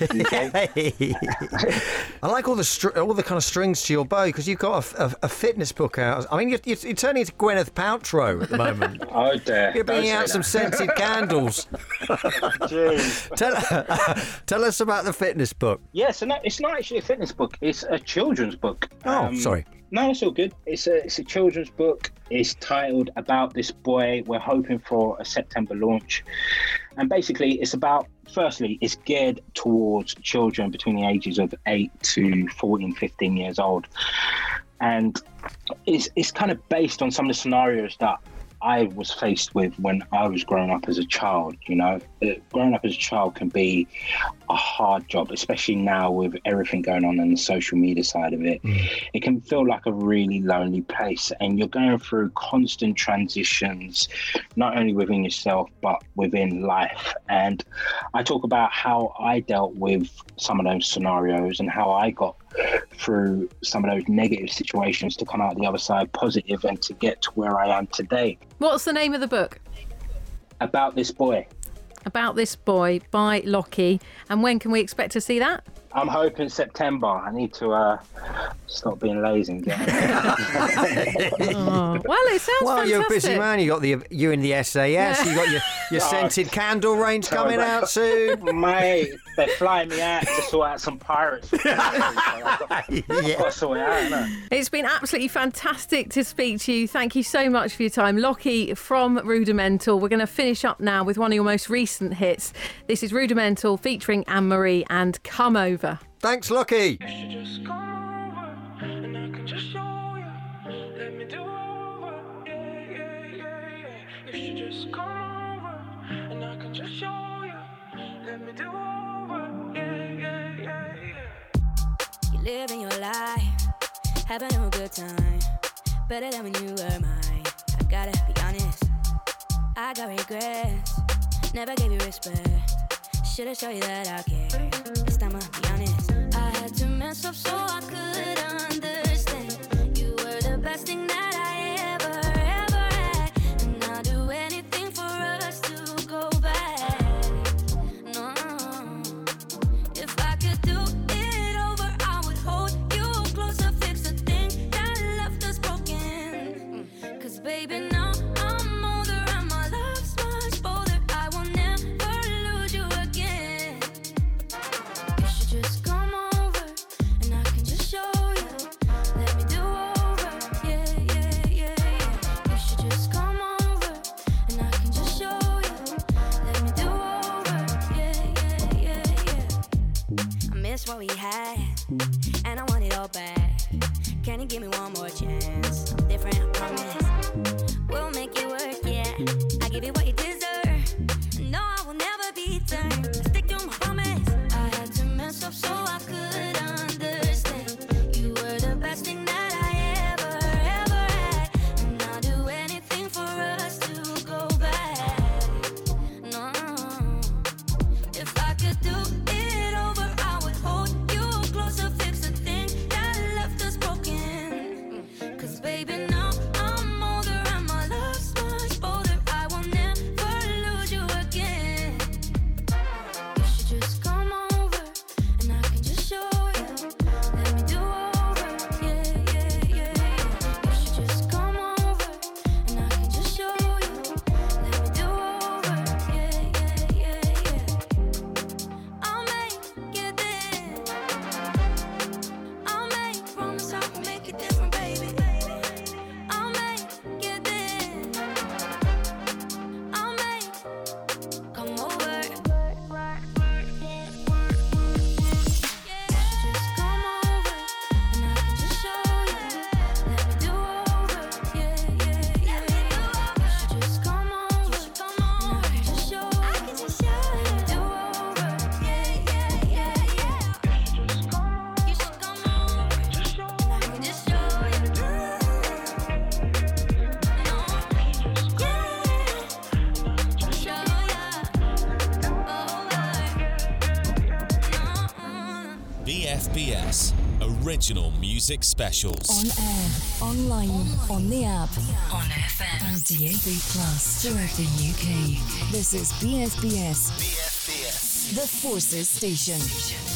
G: I like all the str- all the kind of strings to your bow, because you've got a, a, a fitness book out. I mean, you're, you're turning into Gwyneth Paltrow at the moment.
I: Oh, dear.
G: You're bringing out some scented candles. tell, tell us about the fitness book.
I: Yeah, so no, it's not actually a fitness book. It's a children's book.
G: Oh,
I: Um,
G: sorry.
I: No, it's all good. It's a it's a children's book. It's titled About This Boy. We're hoping for a September launch. And basically, it's about, firstly, it's geared towards children between the ages of eight to fourteen, fifteen years old. And it's it's kind of based on some of the scenarios that I was faced with when I was growing up as a child. You know, Uh, growing up as a child can be a hard job, especially now with everything going on in the social media side of it. Mm. It can feel like a really lonely place, and you're going through constant transitions, not only within yourself, but within life. And I talk about how I dealt with some of those scenarios and how I got through some of those negative situations to come out the other side positive and to get to where I am today.
H: What's the name of the book?
I: About This Boy.
H: About This Boy by Lockie. And when can we expect to see that?
I: I'm hoping September. I need to uh, stop being lazy and get it.
H: Oh, well, it sounds
G: Well,
H: fantastic.
G: you're a busy man. You got the you in the S A S.
H: Yeah.
G: You got your, your
I: Oh,
G: scented candle range
I: tell
G: coming
I: me.
G: out soon.
I: Mate, they're flying me out to sort out some pirates. I've got, I've got to sort it out, innit?
H: It's been absolutely fantastic to speak to you. Thank you so much for your time. Lockie from Rudimental. We're going to finish up now with one of your most recent hits. This is Rudimental featuring Anne-Marie and Come Over.
G: Thanks, Lockie.
N: You living your life, having a good time, better than when you were mine. I gotta be honest, I got regrets, never gave you respect. Should've showed you that I care. This time I'll be honest, I had to mess up so I could understand. You were the best thing that I ever, ever had, and I'll do anything for us to go back. No, if I could do it over, I would hold you closer, fix the thing that left us broken. Cause baby, now I'm older and my love's much bolder. I will never lose you again. You should just come over and I can just show
P: miss what we had, and I want it all back. Can you give me one more chance? Different promise. We'll make it work, yeah. I give you what you deserve. No, I will never be turned. Stick to my promise. I had to mess up so I could understand. You were the best thing that I ever, ever had. And I'll do anything for us to go back. No, if I could do it over, I would hold you closer, fix the thing that left us broken. Cause baby, now I'm older and my love's much bolder. I will never lose you again. You should just come over and I can just show you. Let me do over, yeah, yeah, yeah, yeah. You should just come over and I can just show you. Let me do over, yeah, yeah, yeah, yeah. I'll make it there. I'll make promise I will make it different, baby. I'll make it there. I'll make come over. Just come over and I can just show you. Let me do over, yeah, yeah, yeah, yeah. You should just come over and I can just show you. I can just show you. Let me do over, yeah, yeah, yeah, yeah. You should come over and I can just show you. No, yeah, show ya over.
A: B F B S Original Music Specials.
L: On air, online, on the app, on F M, and D A B Plus throughout the U K. This is B F B S. B F B S. The Forces Station.